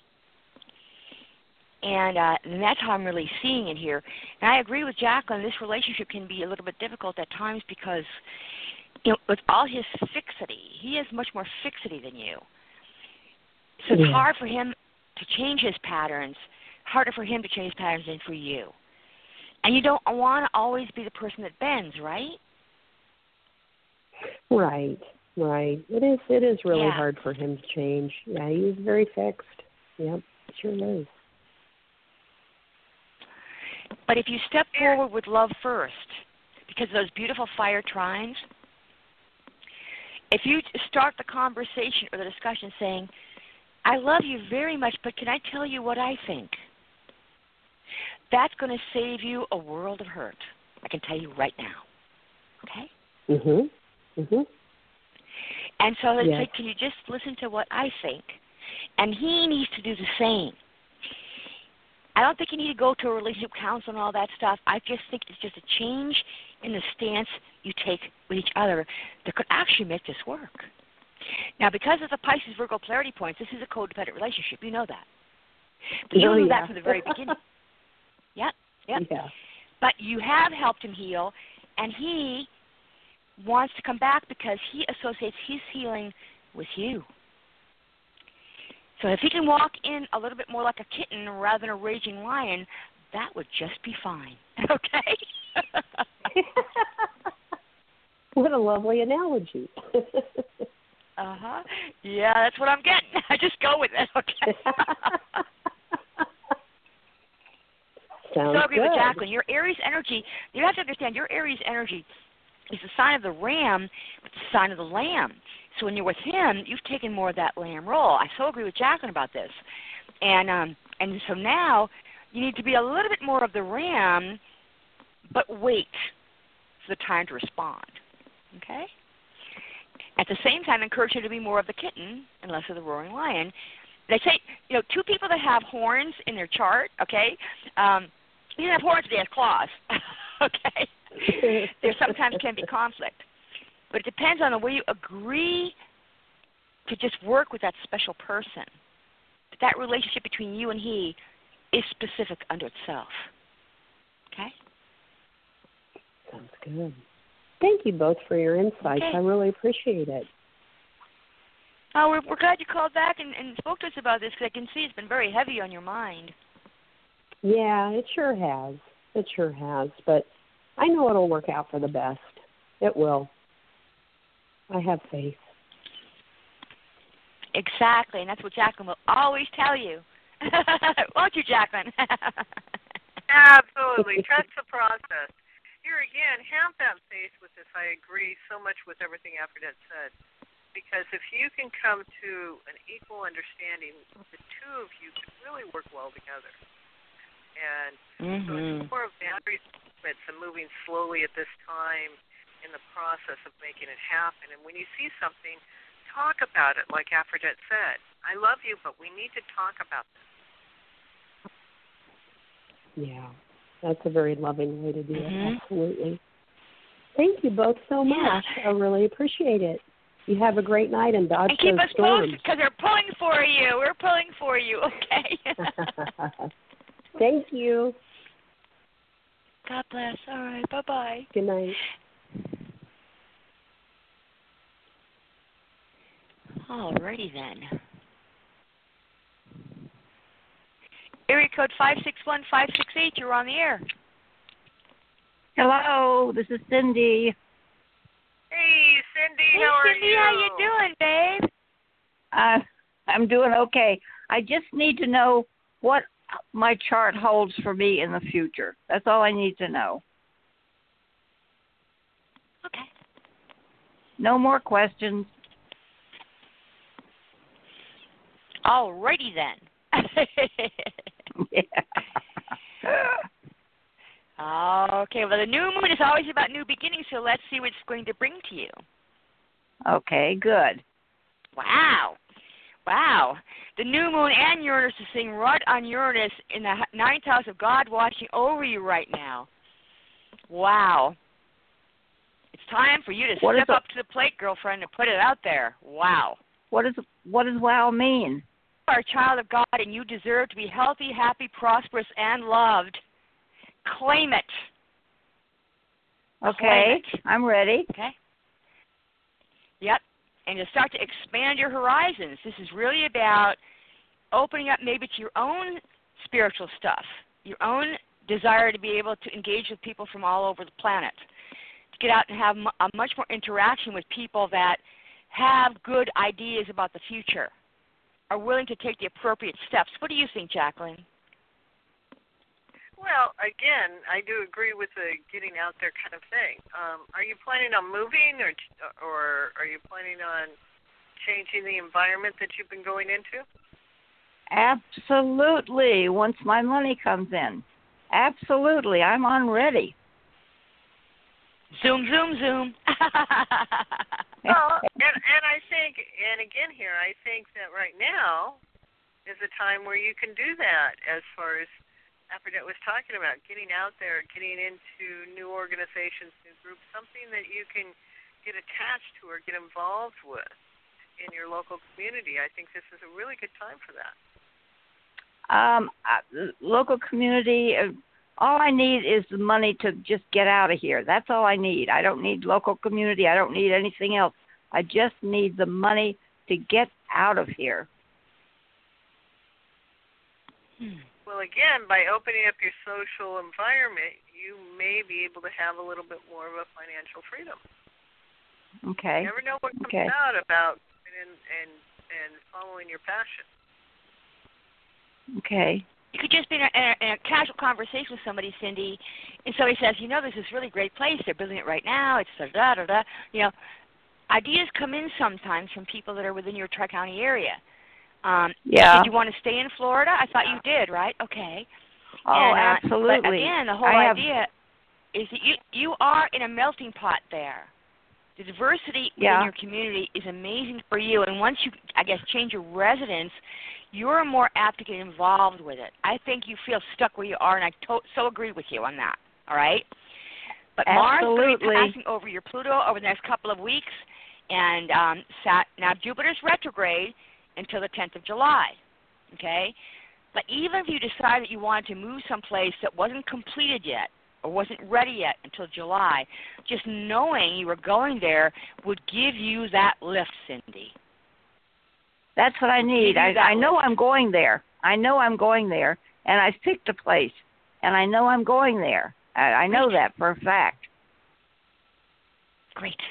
And, uh, and that's how I'm really seeing it here. And I agree with Jacqueline, this relationship can be a little bit difficult at times because, you know, with all his fixity, he has much more fixity than you. So it's yeah. hard for him to change his patterns, harder for him to change patterns than for you. And you don't want to always be the person that bends, right? Right, right. It is It is really yeah. hard for him to change. Yeah, he's very fixed. Yep, it sure is. But if you step forward with love first, because of those beautiful fire trines, if you start the conversation or the discussion saying, I love you very much, but can I tell you what I think? That's going to save you a world of hurt. I can tell you right now. Okay? Mhm. Mhm. And so it's yes. like, can you just listen to what I think? And he needs to do the same. I don't think you need to go to a relationship counselor and all that stuff. I just think it's just a change in the stance you take with each other that could actually make this work. Now, because of the Pisces Virgo polarity points, this is a codependent relationship. You know that. But you oh, knew yeah. that from the very beginning. Yep, yep. Yeah. But you have helped him heal, and he wants to come back because he associates his healing with you. So if he can walk in a little bit more like a kitten rather than a raging lion, that would just be fine. Okay? What a lovely analogy. Uh-huh. Yeah, that's what I'm getting. I just go with it, okay? Sounds so I agree good. with Jacqueline. Your Aries energy, you have to understand, your Aries energy is the sign of the ram, but the sign of the lamb. So when you're with him, you've taken more of that lamb role. I so agree with Jacqueline about this. And um, and so now you need to be a little bit more of the ram, but wait for the time to respond. Okay? At the same time, encourage you to be more of the kitten and less of the roaring lion. They say, you know, two people that have horns in their chart, okay, um, you don't have horns, they have claws, okay? There sometimes can be conflict. But it depends on the way you agree to just work with that special person. But that relationship between you and he is specific unto itself. Okay? Sounds good. Thank you both for your insights. Okay. I really appreciate it. Oh, we're, we're glad you called back and, and spoke to us about this because I can see it's been very heavy on your mind. Yeah, it sure has. It sure has. But I know it'll work out for the best. It will. I have faith. Exactly, and that's what Jacqueline will always tell you. Won't you, Jacqueline? Absolutely. Trust the process. Here again, have that faith with this. I agree so much with everything Aphrodite said. Because if you can come to an equal understanding, the two of you could really work well together. And mm-hmm. so it's more of boundary movements and moving slowly at this time in the process of making it happen. And when you see something, talk about it, like Aphrodite said. I love you, but we need to talk about this. Yeah, that's a very loving way to do mm-hmm. it. Absolutely. Thank you both so much. Yeah. I really appreciate it. You have a great night and dodge and keep those us storms. posted because they're pulling for you. We're pulling for you, okay? Thank you. God bless. All right, bye-bye. Good night. Alrighty then. Area code five six one five six eight, you're on the air. Hello, this is Cindy. Hey, Cindy, hey, how are Cindy, you? how you doing, babe? Uh, I'm doing okay. I just need to know what my chart holds for me in the future. That's all I need to know. Okay. No more questions. Alrighty then. Yeah. Okay, well, the new moon is always about new beginnings, so let's see what it's going to bring to you. Okay, good. Wow. Wow. The new moon and Uranus is sitting right on Uranus in the ninth house of God watching over you right now. Wow. It's time for you to What step is up to the plate, girlfriend, and put it out there. Wow. What is what does wow mean? You are a child of God, and you deserve to be healthy, happy, prosperous, and loved. Claim it. Okay, Claim it. I'm ready. Okay. Yep. And to start to expand your horizons. This is really about opening up maybe to your own spiritual stuff, your own desire to be able to engage with people from all over the planet, to get out and have a much more interaction with people that have good ideas about the future, are willing to take the appropriate steps. What do you think, Jacqueline? Well, again, I do agree with the getting out there kind of thing. Um, are you planning on moving, or or are you planning on changing the environment that you've been going into? Absolutely. Once my money comes in. Absolutely. I'm on ready. Zoom, zoom, zoom. Well, and and I think, and again here, I think that right now is a time where you can do that. As far as Aphrodite was talking about, getting out there, getting into new organizations, new groups, something that you can get attached to or get involved with in your local community. I think this is a really good time for that. Um, uh, local community. Uh, all I need is the money to just get out of here. That's all I need. I don't need local community. I don't need anything else. I just need the money to get out of here. Hmm. Well, again, by opening up your social environment, you may be able to have a little bit more of a financial freedom. Okay. You never know what comes okay. out about and and and following your passion. Okay. You could just be in a, in, a, in a casual conversation with somebody, Cindy, and somebody says, you know, there's this really great place. They're building it right now. It's da da da da. You know, ideas come in sometimes from people that are within your Tri-County area. Um, yeah. Did you want to stay in Florida? I thought you did, right? Okay. Oh, and, uh, absolutely. But again, the whole I idea have... is that you you are in a melting pot there. The diversity yeah. within your community is amazing for you, and once you, I guess, change your residence, you're more apt to get involved with it. I think you feel stuck where you are, and I to- so agree with you on that, all right? But Absolutely. Mars is going to be passing over your Pluto over the next couple of weeks, and um, Sat- now Jupiter's retrograde until the tenth of July, okay? But even if you decide that you wanted to move someplace that wasn't completed yet, or wasn't ready yet until July, just knowing you were going there would give you that lift, Cindy. That's what I need. I, I know I'm going there. I know I'm going there, and I've picked a place, and I know I'm going there. I, I know Great. that for a fact. Great.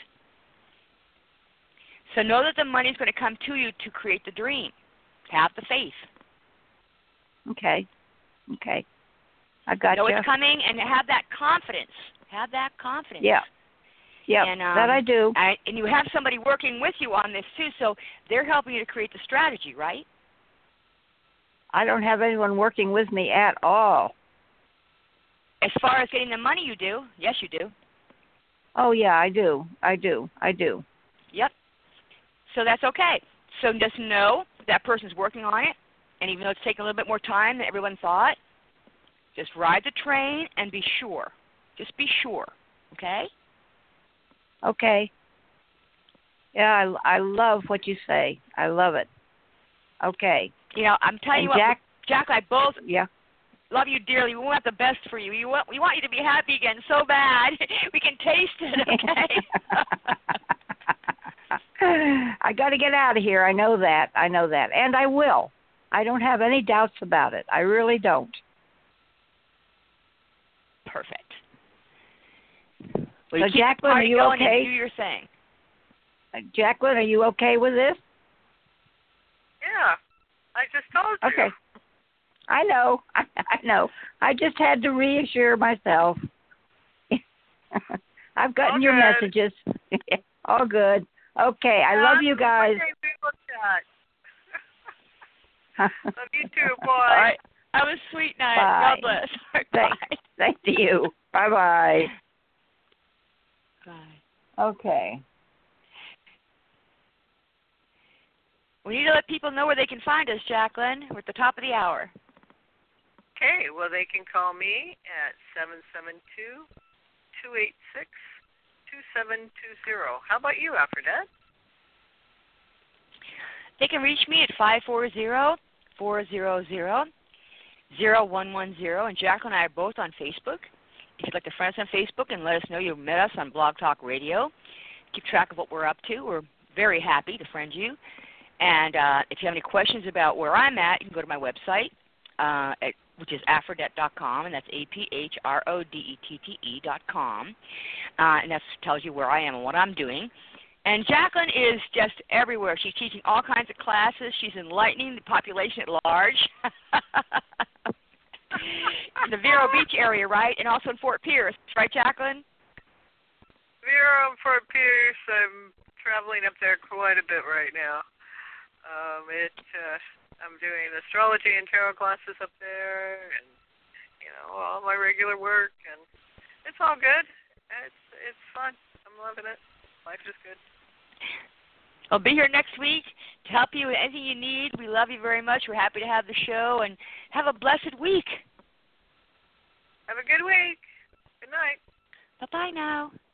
So know that the money's going to come to you to create the dream. Have the faith. Okay. Okay. I got know you. it's coming, and have that confidence. Have that confidence. Yeah. Yeah, and, um, that I do. I, and you have somebody working with you on this, too, so they're helping you to create the strategy, right? I don't have anyone working with me at all. As far as getting the money, you do. Yes, you do. Oh, yeah, I do. I do. I do. Yep. So that's okay. So just know that person's working on it, and even though it's taking a little bit more time than everyone thought, just ride the train and be sure. Just be sure, okay? Okay. Yeah, I, I love what you say. I love it. Okay. You know, I'm telling and you Jack, what, Jack and I both yeah. love you dearly. We want the best for you. We want, we want you to be happy again so bad. We can taste it, okay? I got to get out of here. I know that. I know that. And I will. I don't have any doubts about it. I really don't. Perfect. So, Well, you keep Jacqueline, the party are you going okay? and do your thing. Uh, Jacqueline, are you okay with this? Yeah, I just told you. Okay. I know. I, I know. I just had to reassure myself. I've gotten All your good. messages. All good. Okay. I Yeah, love you guys. Okay, we looked at. Love you too, boy. All right. Have a sweet night. Bye. God bless. Thanks. Bye. Thanks to you. Bye-bye. Bye. Okay. We need to let people know where they can find us, Jacqueline. We're at the top of the hour. Okay, well, they can call me at seven seven two, two eight six, two seven two zero. How about you, Aphrodite? They can reach me at five four zero, four zero zero, zero one one zero. And Jacqueline and I are both on Facebook. If you'd like to friend us on Facebook and let us know you met us on Blog Talk Radio, keep track of what we're up to. We're very happy to friend you. And uh, if you have any questions about where I'm at, you can go to my website, uh, at, which is aphrodette dot com, and that's A P H R O D E T T E dot com. Uh, and that tells you where I am and what I'm doing. And Jacqueline is just everywhere. She's teaching all kinds of classes. She's enlightening the population at large. In the Vero Beach area, right? And also in Fort Pierce, right, Jacqueline? Vero and Fort Pierce, I'm traveling up there quite a bit right now. Um, it, uh, I'm doing astrology and tarot classes up there, and you know all my regular work, and it's all good. It's it's fun. loving it. Life is good. I'll be here next week to help you with anything you need. We love you very much. We're happy to have the show, and have a blessed week. Have a good week. Good night. Bye-bye now.